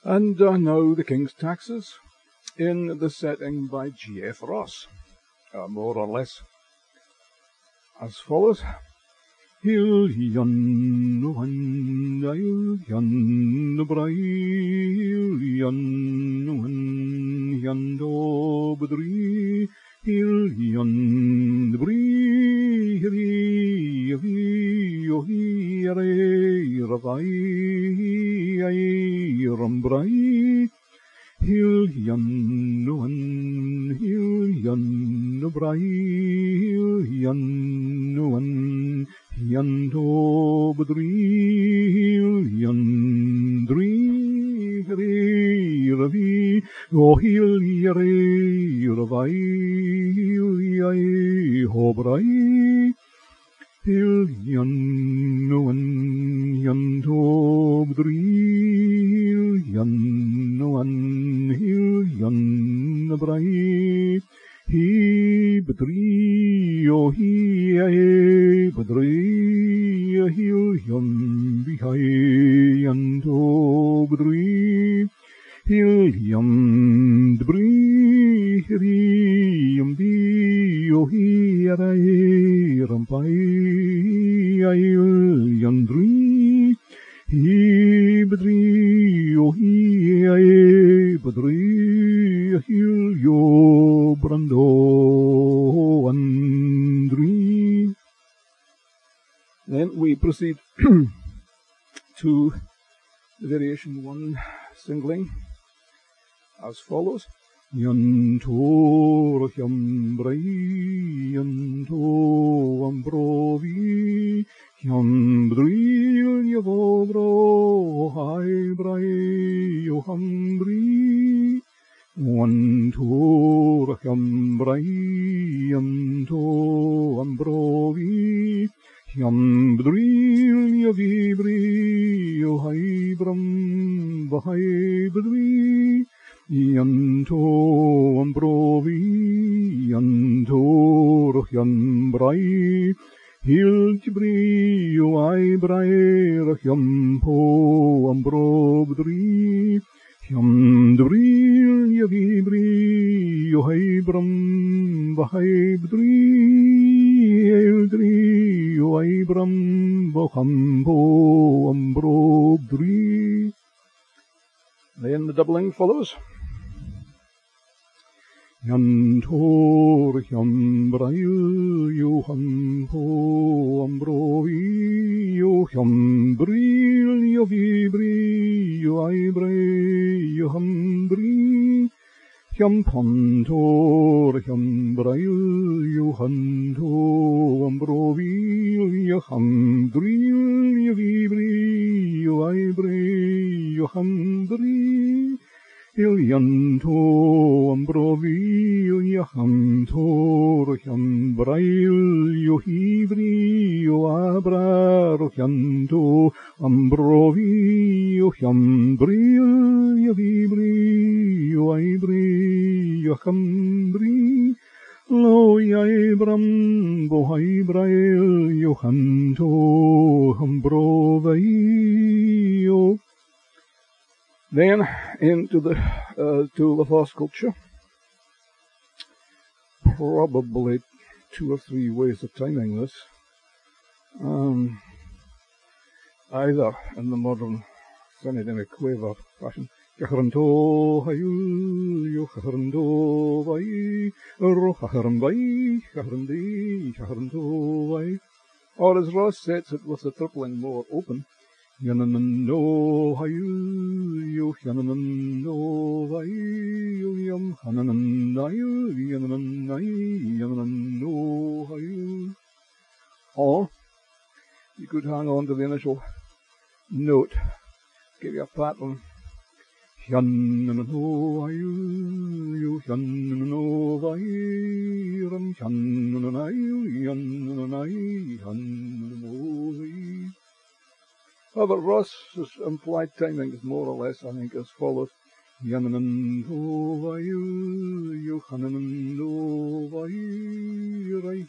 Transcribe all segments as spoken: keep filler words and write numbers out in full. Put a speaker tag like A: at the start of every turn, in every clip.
A: And uh, now the King's Taxes in the setting by G F Ross, uh, more or less as follows. Hil yon wan il yon brai hil yon wan yon do bdri hil yon bri hri hi yo hi re ravai ai rambrai hil yon wan hil yon brai hil yon wan Yando Badri Yandri Hri Ravi Ohil Yare Ravai Yai Hobrai Hil Yanuan Yando Badri Yanuan Hil Yanabrai He Badri Ohi Ae Badri Hil Yam Bihai Yando Badri Hil Yam Dbri Hiri Yam Bi Ohi Arai Rampai Ail Yandri He Badri Ohi Ae Badri Hil Yo Brando Andri. Then we proceed to the variation one singling as follows. Yantor Yambrai Yanto Ambrovi Yambri Yavobro Hai Brai Yohambri One Tor Yambrai Yanto Ambrovi Yambri Yavibri Yohai Bram Bahai Badri Yanto Ambrovi Yanto Yambrai Hil Jibri Yohai Brai Yampo Ambrobdri Yamdri Yavibri Yohai Bram Bahai Badri Eldri Yohai Bram Bahampo Ambrobdri. Then the doubling follows. Yantor Yambrayu Yohampo Ambrovi Yohambril Yovibri Yoibre Yohambri Yampantor Yambrayu Yohanto Ambrovi Yohambril Yovibri Yoibre Yohambri Il Yanto Ambrovi Yahanto Yambrail Yohibri Yoabra Yanto Ambrovi Yohambril Yohibri Yoibri Yohambri Lo Yaibram Bohaibrail Yohanto Ambrovi Yo. Then into the uh, to the first sculpture, probably two or three ways of timing this. Um, either in the modern Senedina quaver fashion, Yaharanto Hayul, Yoharanto Vai, Roharan Vai, Yaharandi, Yaharanto Vai, or as Ross sets it with the tripling more open. Yananando hayu yo yananando hayu yam hananandayu yananandayu yananando hayu. Or you could hang on to the initial note, give you a pattern. Yananando hayu yo yananando hayu ram yanananayu yanananayu yananando hayu. However, Ross's implied timing is more or less, I think, as follows. Yananando vayu, yohananando vayu, rai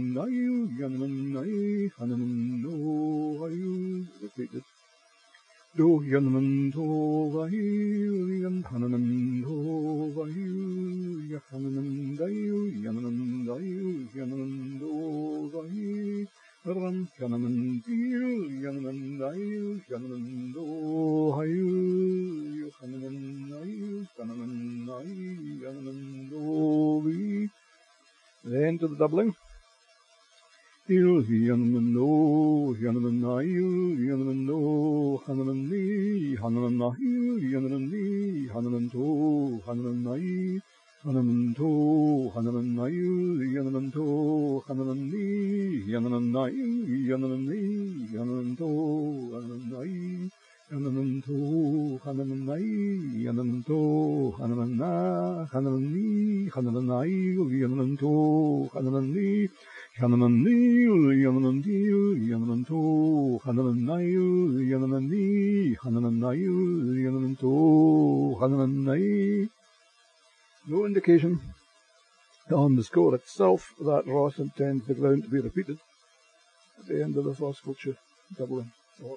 A: yananandayu, yananandayu, hananando vayu. Repeated. do yanman do vayu yan hanaman do vayu yahanaman dayu yanaman dayu yanaman do vayu ram yanaman diyu yanaman dayu yanaman do hayu yahanaman dayu yanaman dayu yanaman do vi. Then to the doubling. Il Yanaman no, Yanaman Nayu, Yanaman no, Hanaman ni, Hanaman Nahu, Yanaman ni, Hanaman to, Hanaman Nai, Hanaman to, Hanaman Nayu, Yanaman to, Hanaman ni, Yanaman Nayu, Yanaman ni, Yanaman to, Hanaman Nai, Yanaman to, Hanaman Nai, Yanaman to, Hanaman na, Hanaman ni, Hanaman Nayu, Yanaman to, Hanaman ni, Hanaman ni, Yanaman diu, Yanaman to, Hanaman nayu, Yanaman ni, Hanaman nayu, Yanaman to, Hanaman nai. No indication on the score itself that Ross intends the ground to be repeated at the end of the first sculpture doubling.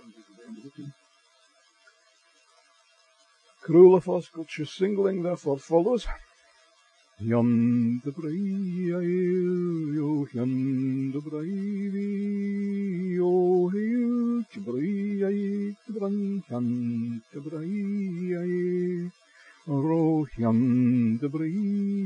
A: Cruel first sculpture singling therefore follows. Yam the bray yo yam the bray yo hill bray bran yam the bray ro yam the bray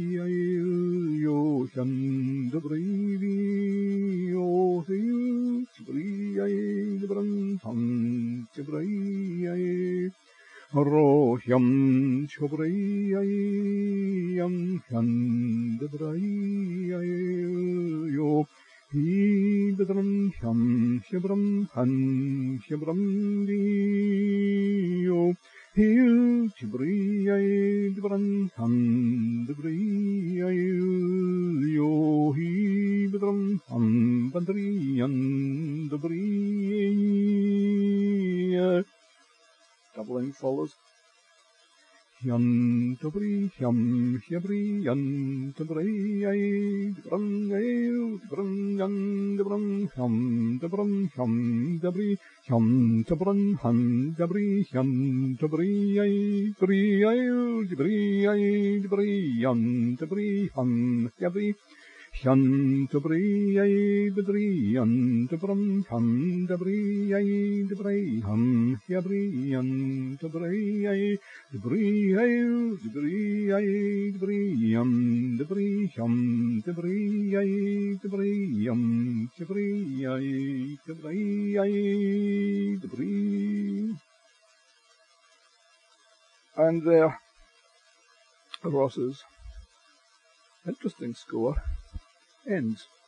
A: yo yam the bray yo hill bray bran yam the bray ro yam chobray yam yam debray yo hi bedram yam shebram han shebram di yo hi chibray debran han debray yo hi bedram ham bandri yan debray. Doubling follows. Yan tabri, yam yabri, yan tabri, ay, debram, ay, debram, yan, debram, yam, debram, yam, dabri, yam, tabran, han, dabri, yan, tabri, ay, bri, ay, debri, ay, debri, yan, tabri, han, yabri, yan, tabri, ay, bedri, yan, debram, han, dabri, ay, debri, han, yabri, yan, tabri, ay, debris, ay, debris, ay, debris, yum, debris, yum, debris, ay, debris, yum, debris, ay, debris, ay, debris. And there, Ross's interesting score ends.